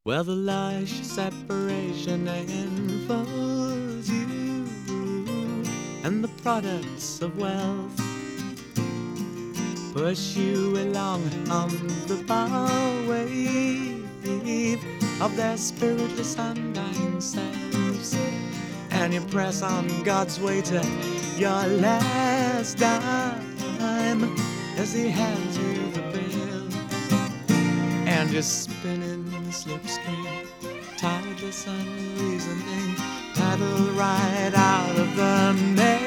Well, the lush separation enfolds you, and the products of wealth push you along on the power wave of their spiritless undying selves, and you press on God's way to your last dime as He hands you the bill, and you're spinning the slipstream, tideless, unreasoning, paddle right out of the mail.